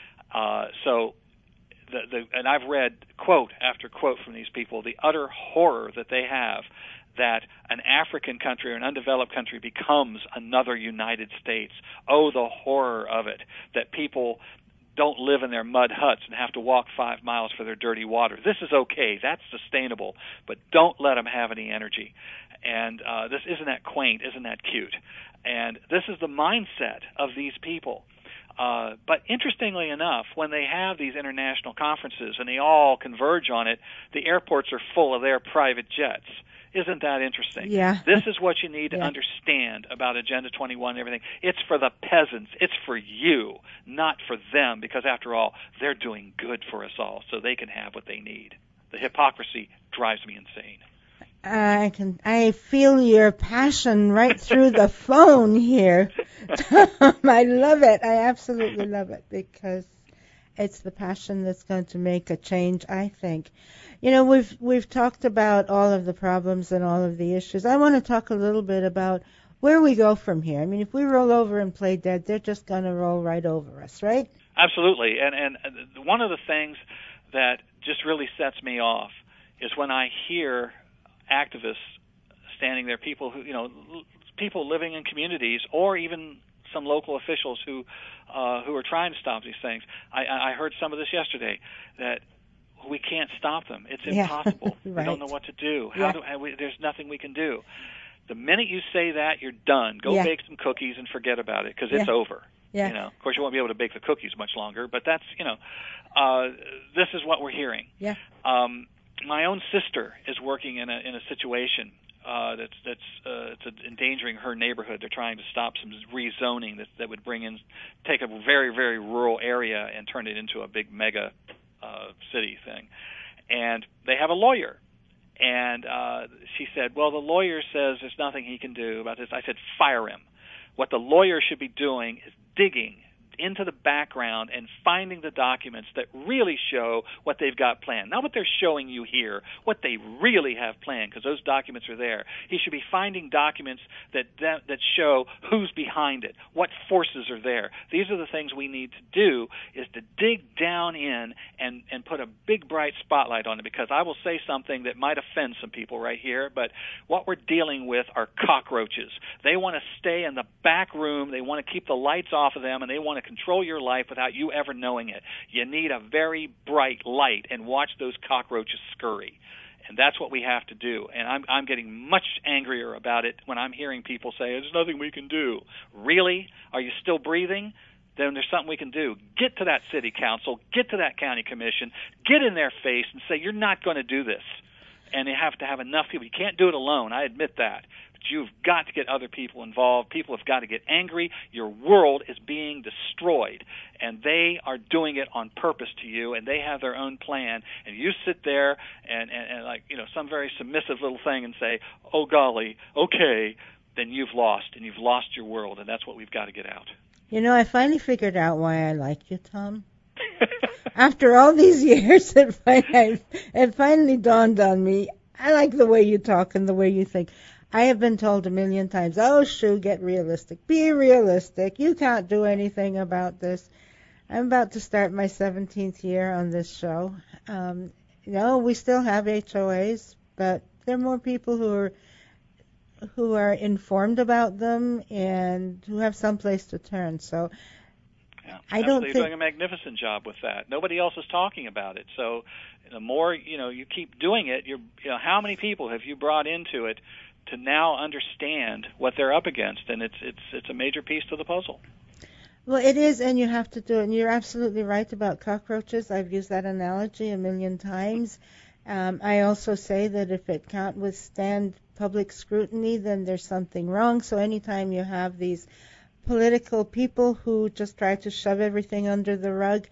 Uh, so, the, the, and I've read quote after quote from these people, the utter horror that they have that an African country or an undeveloped country becomes another United States. Oh, the horror of it, that people don't live in their mud huts and have to walk five miles for their dirty water. This is okay. That's sustainable, but don't let them have any energy. And uh, this isn't that quaint, isn't that cute? And this is the mindset of these people. Uh, but interestingly enough, when they have these international conferences and they all converge on it, the airports are full of their private jets. Isn't that interesting? Yeah. This is what you need to Yeah. understand about Agenda twenty-one and everything. It's for the peasants. It's for you, not for them, because after all, they're doing good for us all, so they can have what they need. The hypocrisy drives me insane. I can I feel your passion right through the phone here. Tom, I love it. I absolutely love it because it's the passion that's going to make a change, I think. You know, we've we've talked about all of the problems and all of the issues. I want to talk a little bit about where we go from here. I mean, if we roll over and play dead, they're just going to roll right over us, right? Absolutely. And and one of the things that just really sets me off is when I hear activists standing there, people who, you know, l- people living in communities, or even some local officials who uh, who are trying to stop these things. I, I heard some of this yesterday, that we can't stop them. It's impossible. Yeah, right. We don't know what to do. How Yeah. do and we, there's nothing we can do. The minute you say that, you're done. Go Yeah. bake some cookies and forget about it, because it's Yeah. over. Yeah. You know, of course, you won't be able to bake the cookies much longer, but that's, you know, uh, this is what we're hearing. Yeah. Um, my own sister is working in a in a situation uh, that's that's uh, it's endangering her neighborhood. They're trying to stop some rezoning that that would bring in, take a very very rural area and turn it into a big mega uh, city thing. And they have a lawyer. And uh, she said, well, the lawyer says there's nothing he can do about this. I said, fire him. What the lawyer should be doing is digging into the background and finding the documents that really show what they've got planned. Not what they're showing you here, what they really have planned, because those documents are there. He should be finding documents that, that that show who's behind it, what forces are there. These are the things we need to do, is to dig down in and, and put a big bright spotlight on it, because I will say something that might offend some people right here, but what we're dealing with are cockroaches. They want to stay in the back room, they want to keep the lights off of them, and they want to control your life without you ever knowing it. You need a very bright light and watch those cockroaches scurry. And that's what we have to do. And I'm I'm getting much angrier about it when I'm hearing people say, there's nothing we can do. Really? Are you still breathing? Then there's something we can do. Get to that city council, get to that county commission, get in their face and say, you're not going to do this. And you have to have enough people. You can't do it alone. I admit that. But you've got to get other people involved. People have got to get angry. Your world is being destroyed, and they are doing it on purpose to you, and they have their own plan. And you sit there and, and, and like, you know, some very submissive little thing and say, oh, golly, okay, then you've lost, and you've lost your world, and that's what we've got to get out. You know, I finally figured out why I like you, Tom. After all these years, it finally, it finally dawned on me. I like the way you talk and the way you think. I have been told a million times, oh, Sue, get realistic. Be realistic. You can't do anything about this. I'm about to start my seventeenth year on this show. Um, you know, we still have H O As, but there are more people who are who are informed about them and who have some place to turn. So Yeah, I don't you're think doing a magnificent job with that. Nobody else is talking about it. So the more, you know, you keep doing it, you're, you know, how many people have you brought into it to now understand what they're up against? And it's it's it's a major piece to the puzzle. Well, it is, and you have to do it. And you're absolutely right about cockroaches. I've used that analogy a million times. Um, I also say that if it can't withstand public scrutiny, then there's something wrong. So anytime you have these political people who just try to shove everything under the rug,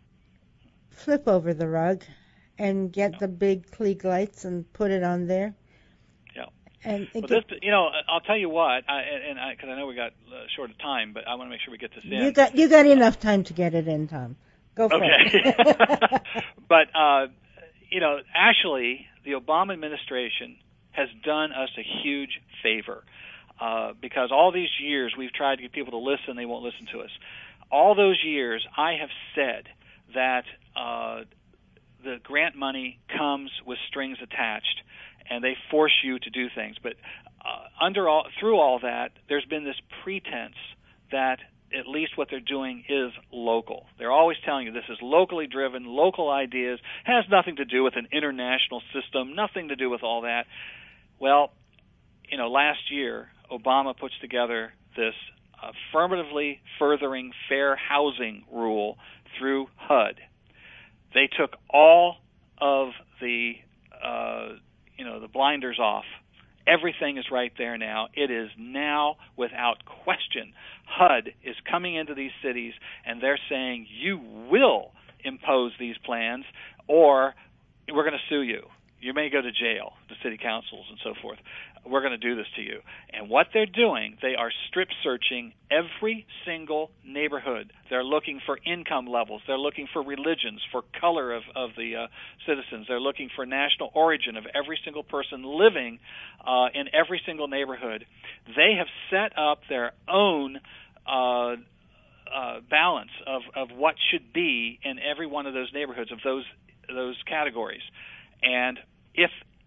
flip over the rug and get Yeah. the big Klieg lights and put it on there. Yeah. And it Well, get- this, you know, I'll tell you what, I, and I, because I know we got uh, short of time, but I want to make sure we get this in. you got you got enough time to get it in, Tom. Go for Okay. it. But, uh, you know, actually, the Obama administration has done us a huge favor uh, because all these years we've tried to get people to listen, they won't listen to us. All those years I have said that uh, the grant money comes with strings attached, and they force you to do things. But uh, under all, through all that, there's been this pretense that at least what they're doing is local. They're always telling you this is locally driven, local ideas, has nothing to do with an international system, nothing to do with all that. Well, you know, last year, Obama puts together this affirmatively furthering fair housing rule through H U D. They took all of the, uh, you know, the blinders off. Everything is right there now. It is now, without question, H U D is coming into these cities, and they're saying, you will impose these plans, or we're going to sue you. You may go to jail, the city councils and so forth. We're going to do this to you. And what they're doing, they are strip searching every single neighborhood. They're looking for income levels. They're looking for religions, for color of, of the uh, citizens. They're looking for national origin of every single person living uh, in every single neighborhood. They have set up their own uh, uh, balance of, of what should be in every one of those neighborhoods, of those those categories. And if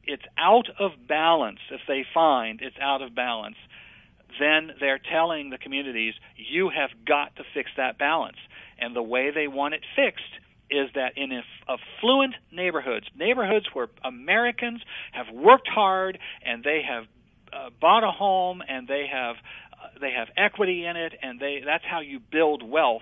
it's out of balance, if they find it's out of balance, then they're telling the communities, you have got to fix that balance. And the way they want it fixed is that in affluent neighborhoods, neighborhoods where Americans have worked hard and they have uh, bought a home and they have uh, they have equity in it, and they that's how you build wealth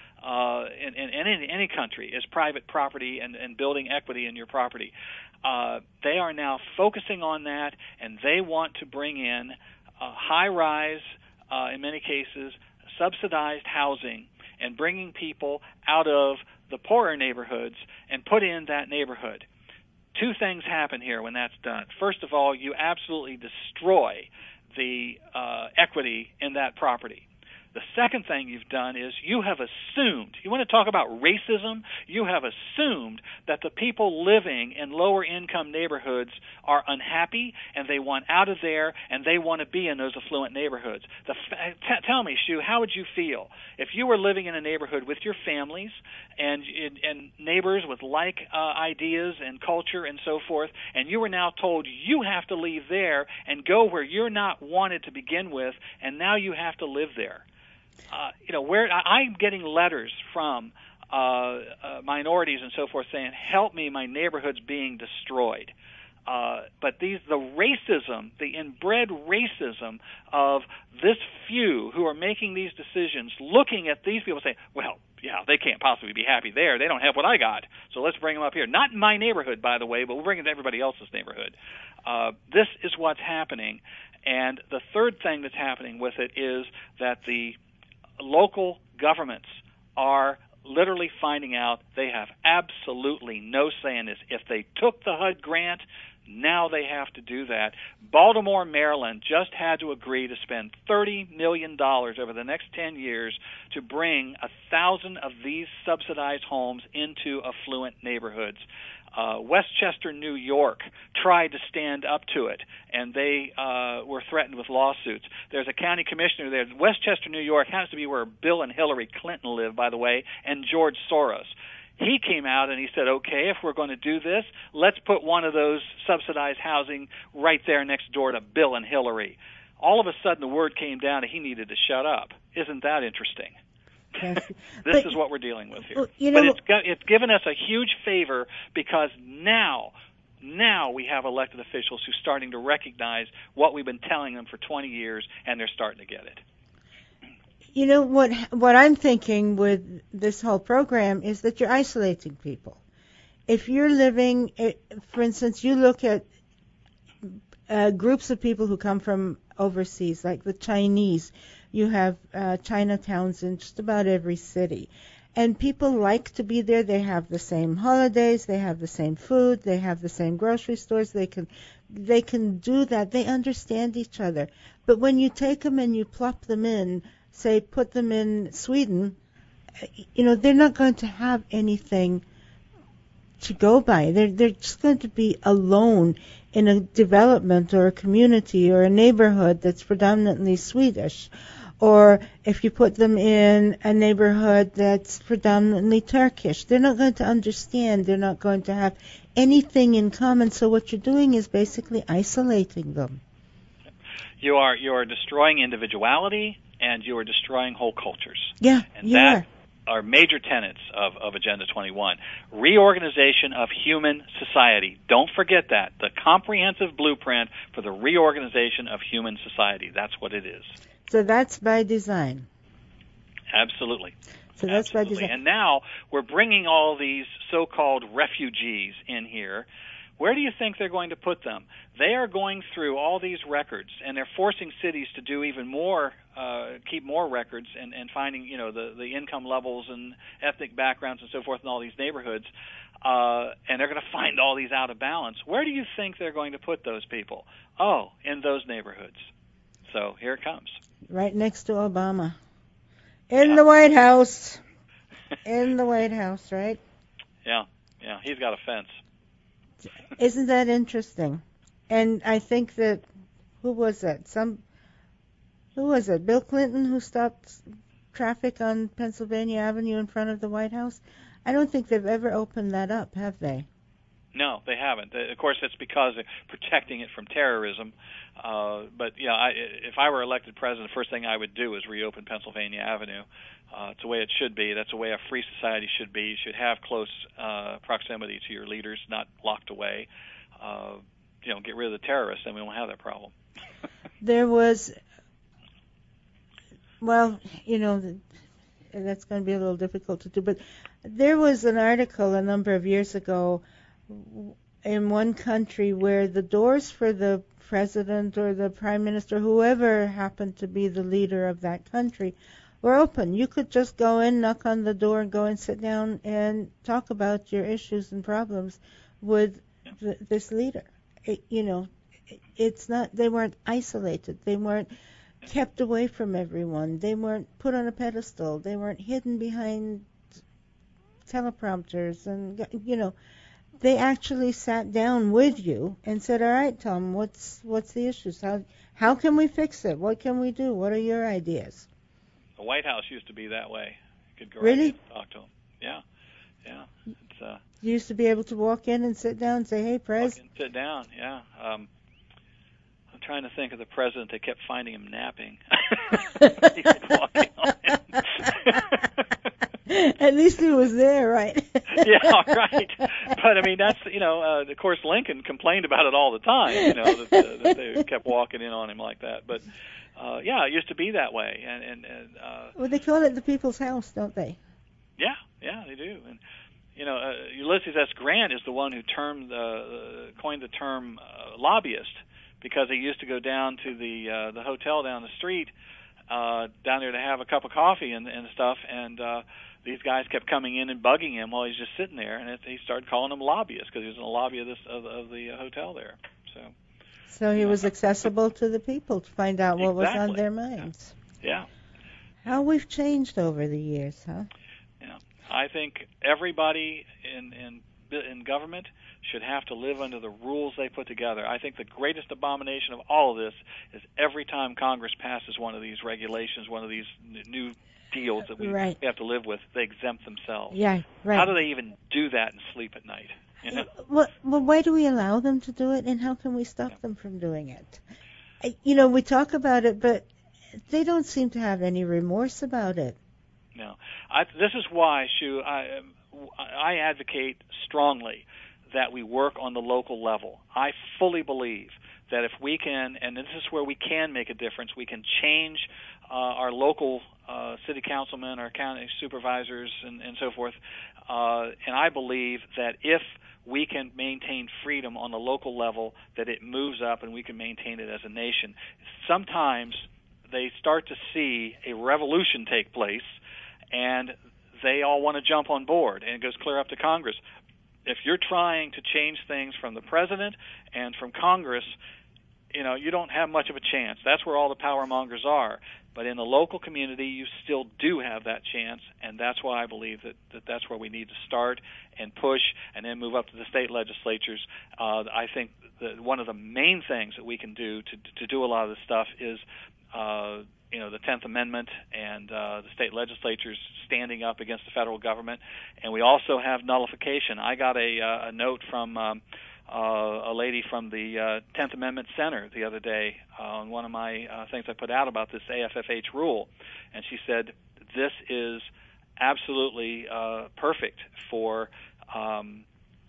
uh, in, in, in any, any country, is private property and, and building equity in your property. Uh, they are now focusing on that, and they want to bring in uh, high-rise, uh, in many cases, subsidized housing, and bringing people out of the poorer neighborhoods and put in that neighborhood. Two things happen here when that's done. First of all, you absolutely destroy the uh, equity in that property. The second thing you've done is you have assumed, you want to talk about racism, you have assumed that the people living in lower income neighborhoods are unhappy and they want out of there and they want to be in those affluent neighborhoods. The, t- tell me, Shu, how would you feel if you were living in a neighborhood with your families and, and neighbors with like uh, ideas and culture and so forth, and you were now told you have to leave there and go where you're not wanted to begin with, and now you have to live there? Uh, you know, where I, I'm getting letters from uh, uh, minorities and so forth saying, "Help me, my neighborhood's being destroyed." Uh, but these, the racism, the inbred racism of this few who are making these decisions, looking at these people saying, "Well, yeah, they can't possibly be happy there. They don't have what I got, so let's bring them up here." Not in my neighborhood, by the way, but we'll bring it to everybody else's neighborhood. Uh, this is what's happening, and the third thing that's happening with it is that the local governments are literally finding out they have absolutely no say in this. If they took the H U D grant, now they have to do that. Baltimore, Maryland just had to agree to spend thirty million dollars over the next ten years to bring a thousand of these subsidized homes into affluent neighborhoods. Uh, Westchester, New York tried to stand up to it, and they uh, were threatened with lawsuits. There's a county commissioner there. Westchester, New York happens to be where Bill and Hillary Clinton live, by the way, and George Soros. He came out and he said, okay, if we're going to do this, let's put one of those subsidized housing right there next door to Bill and Hillary. All of a sudden, the word came down and he needed to shut up. Isn't that interesting? Yes. This but, is what we're dealing with here. Well, you know, but it's, got, it's given us a huge favor because now, now we have elected officials who are starting to recognize what we've been telling them for twenty years, and they're starting to get it. You know, what what I'm thinking with this whole program is that you're isolating people. If you're living, for instance, you look at uh, groups of people who come from overseas, like the Chinese. You have uh, Chinatowns in just about every city. And people like to be there. They have the same holidays. They have the same food. They have the same grocery stores. They can they can do that. They understand each other. But when you take them and you plop them in, say, put them in Sweden, you know, they're not going to have anything to go by. They're, they're just going to be alone in a development or a community or a neighborhood that's predominantly Swedish. Or if you put them in a neighborhood that's predominantly Turkish, they're not going to understand. They're not going to have anything in common. So what you're doing is basically isolating them. You are you are destroying individuality, and you are destroying whole cultures. Yeah, and you that are. are major tenets of, of Agenda twenty-one. Reorganization of human society. Don't forget that. The comprehensive blueprint for the reorganization of human society. That's what it is. So that's by design. Absolutely. So that's Absolutely. by design. And now we're bringing all these so-called refugees in here. Where do you think they're going to put them? They are going through all these records, and they're forcing cities to do even more, uh, keep more records, and, and finding, you know, the, the income levels and ethnic backgrounds and so forth in all these neighborhoods. Uh, and they're going to find all these out of balance. Where do you think they're going to put those people? Oh, in those neighborhoods. So here it comes. Right next to Obama. In Yeah. the White House. In the White House, right? Yeah, yeah, he's got a fence. Isn't that interesting? And I think that, who was that? Some, who was it? Bill Clinton, who stopped traffic on Pennsylvania Avenue in front of the White House? I don't think they've ever opened that up, have they? No, they haven't. Of course, it's because they're protecting it from terrorism. Uh, but yeah, I, if I were elected president, the first thing I would do is reopen Pennsylvania Avenue. Uh, it's the way it should be. That's the way a free society should be. You should have close uh, proximity to your leaders, not locked away. Uh, you know, get rid of the terrorists, and we won't have that problem. There was, well, you know, that's going to be a little difficult to do, but there was an article a number of years ago in one country where the doors for the president or the prime minister, whoever happened to be the leader of that country, were open. You could just go in, knock on the door, and go and sit down and talk about your issues and problems with th- this leader. It, you know, it's not, they weren't isolated. They weren't kept away from everyone. They weren't put on a pedestal. They weren't hidden behind teleprompters and, you know, they actually sat down with you and said, all right, Tom, what's what's the issues? How how can we fix it? What can we do? What are your ideas? The White House used to be that way. You could go really? right in and talk to them. Yeah, yeah. It's, uh, you used to be able to walk in and sit down and say, hey, Prez. Walk in, sit down, yeah. Um, I'm trying to think of the president. They kept finding him napping. He was walking on him. At least he was there, right? Yeah, right. But I mean, that's you know, uh, of course, Lincoln complained about it all the time. You know, that, uh, that they kept walking in on him like that. But uh, yeah, it used to be that way. And, and, and uh, well, they call it the People's House, don't they? Yeah, yeah, they do. And you know, uh, Ulysses S. Grant is the one who termed uh, uh, coined the term uh, lobbyist, because he used to go down to the uh, the hotel down the street uh, down there to have a cup of coffee and, and stuff, and uh, these guys kept coming in and bugging him while he's just sitting there, and it, he started calling them lobbyists because he was in the lobby of this of, of the uh, hotel there. So, so he yeah. was accessible to the people to find out what exactly. was on their minds. Yeah. How we've changed over the years, huh? Yeah. I think everybody in in in government should have to live under the rules they put together. I think the greatest abomination of all of this is every time Congress passes one of these regulations, one of these n- new deals that we right. have to live with, they exempt themselves. Yeah, right. How do they even do that and sleep at night? You know? Well, well, why do we allow them to do it, and how can we stop Yeah. them from doing it? I, you know, we talk about it, but they don't seem to have any remorse about it. No. I, this is why, Shu, I, I advocate strongly that we work on the local level. I fully believe that if we can, and this is where we can make a difference, we can change uh, our local uh, city councilmen, our county supervisors, and, and so forth. Uh, and I believe that if we can maintain freedom on the local level, that it moves up and we can maintain it as a nation. Sometimes they start to see a revolution take place, and they all want to jump on board, and it goes clear up to Congress. If you're trying to change things from the president and from Congress, you know, you don't have much of a chance. That's where all the power mongers are. But in the local community, you still do have that chance, and that's why I believe that, that that's where we need to start and push and then move up to the state legislatures. Uh, I think that one of the main things that we can do to, to do a lot of this stuff is uh, you know, the tenth Amendment and uh, the state legislatures standing up against the federal government. And we also have nullification. I got a, uh, a note from um, uh, a lady from the uh, tenth Amendment Center the other day uh, on one of my uh, things I put out about this A F F H rule. And she said, this is absolutely uh, perfect for, um,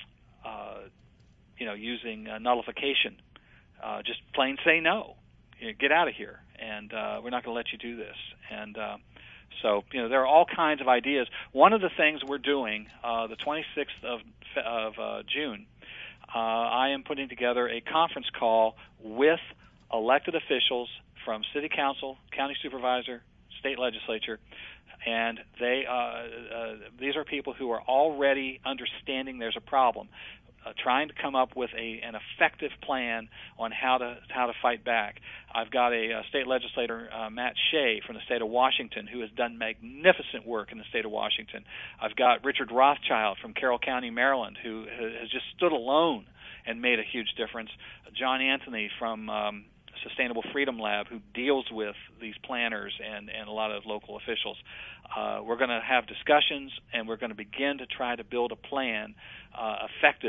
uh, you know, using uh, nullification. Uh, just plain say no. You know, get out of here, and uh, we're not going to let you do this. And uh, so, you know, there are all kinds of ideas. One of the things we're doing, uh, the twenty-sixth of, of uh, June, uh, I am putting together a conference call with elected officials from city council, county supervisor, state legislature, and they uh, uh, these are people who are already understanding there's a problem. Uh, trying to come up with a, an effective plan on how to how to fight back. I've got a, a state legislator, uh, Matt Shea, from the state of Washington, who has done magnificent work in the state of Washington. I've got Richard Rothschild from Carroll County, Maryland, who has just stood alone and made a huge difference. John Anthony from um, Sustainable Freedom Lab, who deals with these planners and, and a lot of local officials. Uh, we're going to have discussions, and we're going to begin to try to build a plan uh, effective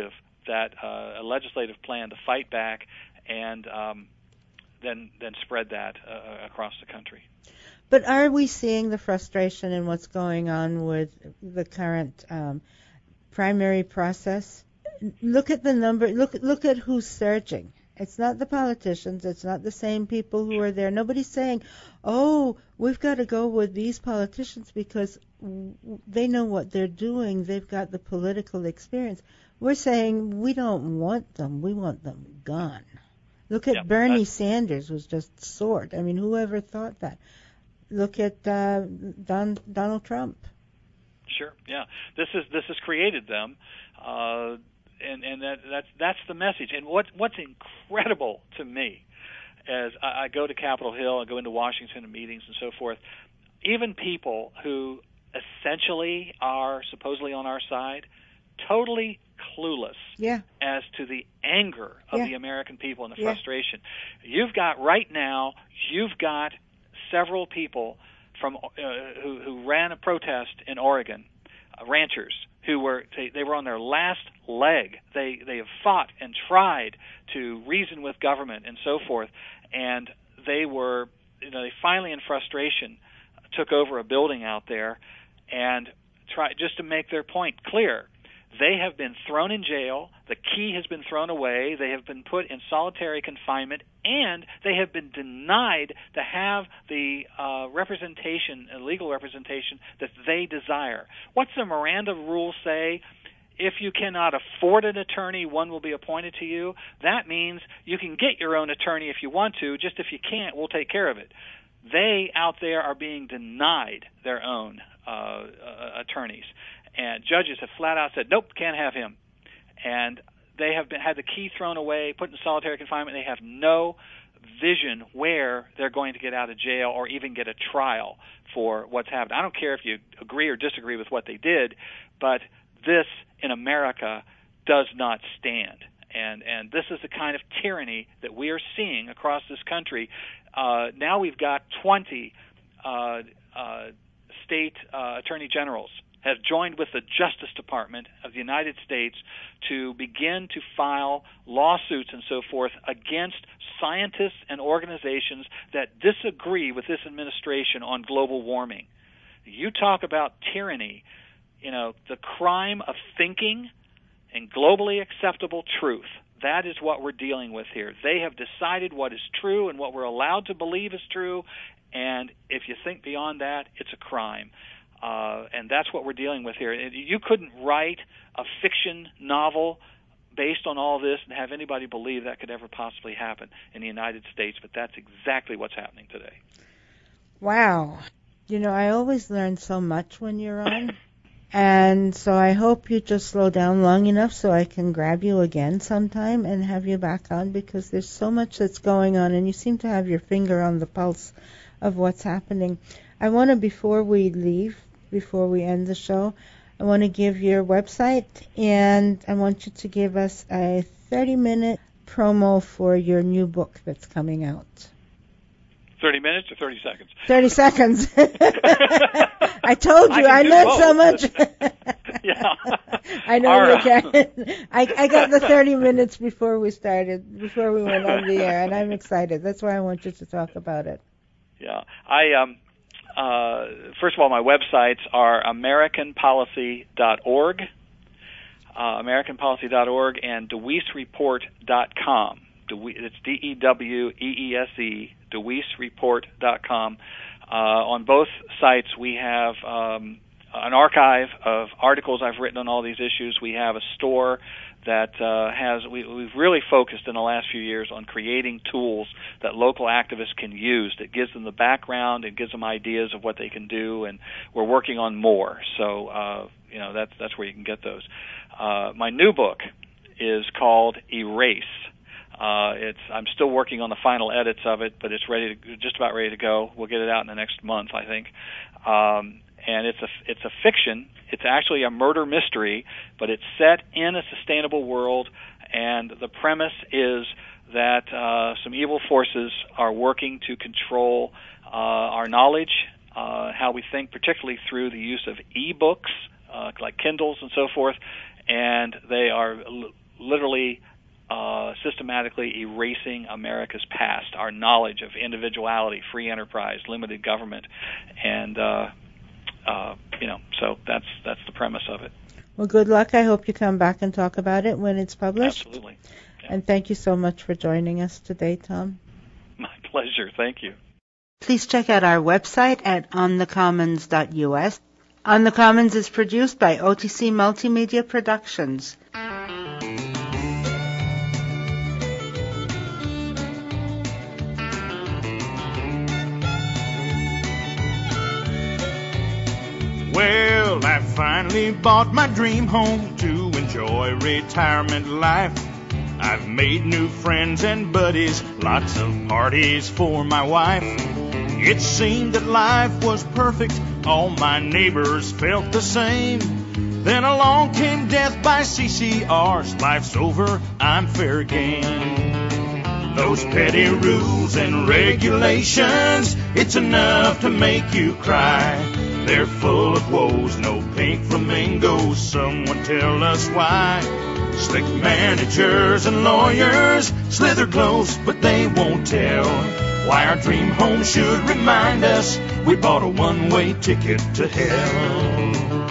that uh, a legislative plan to fight back and um, then then spread that uh, across the country. But are we seeing the frustration in what's going on with the current um, primary process? Look at the number. Look look at who's surging. It's not the politicians. It's not the same people who are there. Nobody's saying, oh, we've got to go with these politicians because they know what they're doing. They've got the political experience. We're saying we don't want them. We want them gone. Look at yeah, Bernie Sanders was just soared. I mean, whoever thought that? Look at uh, Don, Donald Trump. Sure. Yeah. This is this has created them. Uh, And, and that, that's that's the message. And what what's incredible to me, as I, I go to Capitol Hill, I go into Washington and meetings and so forth, even people who essentially are supposedly on our side, totally clueless yeah. as to the anger of yeah. the American people and the yeah. frustration. You've got right now, you've got several people from uh, who, who ran a protest in Oregon, uh, ranchers, who were they, they were on their last leg. They they have fought and tried to reason with government and so forth, and they were you know they finally in frustration took over a building out there and tried just to make their point clear. They have been thrown in jail. The key has been thrown away. They have been put in solitary confinement, and they have been denied to have the uh, representation, uh, legal representation that they desire. What's the Miranda rule say? If you cannot afford an attorney, one will be appointed to you. That means you can get your own attorney if you want to. Just if you can't, we'll take care of it. They out there are being denied their own uh, uh, attorneys. And judges have flat out said, nope, can't have him. And they have been, had the key thrown away, put in solitary confinement. They have no vision where they're going to get out of jail or even get a trial for what's happened. I don't care if you agree or disagree with what they did, but this in America does not stand. And and this is the kind of tyranny that we are seeing across this country. Uh, now we've got twenty uh, uh, state uh, attorney generals have joined with the Justice Department of the United States to begin to file lawsuits and so forth against scientists and organizations that disagree with this administration on global warming. You talk about tyranny, you know, the crime of thinking and globally acceptable truth. That is what we're dealing with here. They have decided what is true and what we're allowed to believe is true, and if you think beyond that, it's a crime. Uh, and that's what we're dealing with here. You couldn't write a fiction novel based on all this and have anybody believe that could ever possibly happen in the United States, but that's exactly what's happening today. Wow. You know, I always learn so much when you're on, and so I hope you just slow down long enough so I can grab you again sometime and have you back on, because there's so much that's going on, and you seem to have your finger on the pulse of what's happening. I want to, before we leave, before we end the show, I want to give your website, and I want you to give us a thirty-minute promo for your new book that's coming out. thirty minutes or thirty seconds? thirty seconds. I told you, I, I learned both. so much. Yeah. I know All you right. can. I, I got the thirty minutes before we started, before we went on the air, and I'm excited. That's why I want you to talk about it. Yeah. I um. Uh, first of all, my websites are american policy dot org, uh, american policy dot org, and deweese report dot com. De- it's D E W E E S E, deweese report dot com. Uh, on both sites, we have um, an archive of articles I've written on all these issues. We have a store that uh, has we, we've really focused in the last few years on creating tools that local activists can use that gives them the background and gives them ideas of what they can do, and we're working on more. So uh, you know that's that's where you can get those. Uh, my new book is called Erase. Uh, it's I'm still working on the final edits of it, but it's ready to just about ready to go. We'll get it out in the next month, I think. Um, and it's a it's a fiction. It's actually a murder mystery, but it's set in a sustainable world, and the premise is that uh, some evil forces are working to control uh, our knowledge, uh, how we think, particularly through the use of e-books, uh, like Kindles and so forth, and they are l- literally uh, systematically erasing America's past, our knowledge of individuality, free enterprise, limited government, and uh, uh, you know, so that's that's the premise of it. Well, good luck. I hope you come back and talk about it when it's published. Absolutely. Yeah. And thank you so much for joining us today, Tom. My pleasure. Thank you. Please check out our website at on the commons dot u s. On the Commons is produced by O T C Multimedia Productions. Well, I finally bought my dream home to enjoy retirement life. I've made new friends and buddies, lots of parties for my wife. It seemed that life was perfect, all my neighbors felt the same. Then along came death by C C Rs, life's over, I'm fair game. Those petty rules and regulations, it's enough to make you cry. They're full of woes, no pink flamingos, someone tell us why. Slick managers and lawyers slither close, but they won't tell why our dream home should remind us we bought a one-way ticket to hell.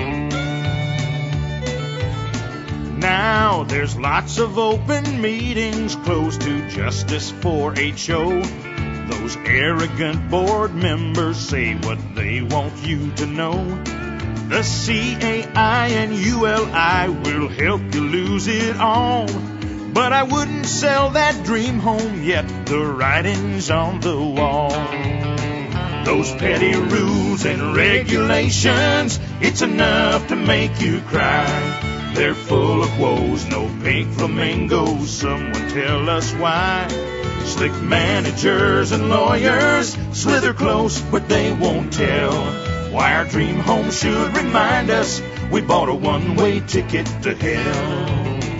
Now there's lots of open meetings close to justice for H O. Those arrogant board members say what they want you to know. The C A I and U L I will help you lose it all. But I wouldn't sell that dream home yet, the writing's on the wall. Those petty rules and regulations, it's enough to make you cry. They're full of woes, no pink flamingos, someone tell us why. Slick managers and lawyers slither close, but they won't tell why our dream home should remind us we bought a one-way ticket to hell.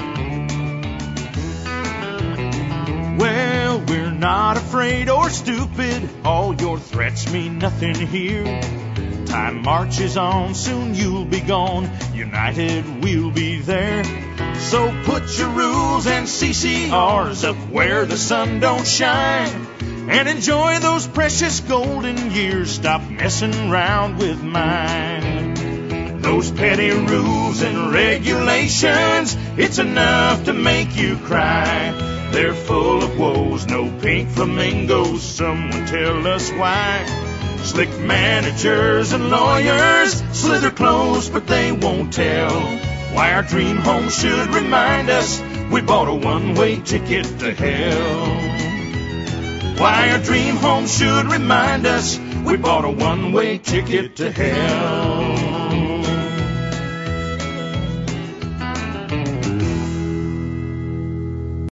Well, we're not afraid or stupid, all your threats mean nothing here. Time marches on, soon you'll be gone, united we'll be there. So put your rules and C C Rs up where the sun don't shine, and enjoy those precious golden years, stop messing around with mine. Those petty rules and regulations, it's enough to make you cry. They're full of woes, no pink flamingos, someone tell us why. Slick managers and lawyers slither close, but they won't tell why our dream home should remind us we bought a one-way ticket to hell. Why our dream home should remind us we bought a one-way ticket to hell.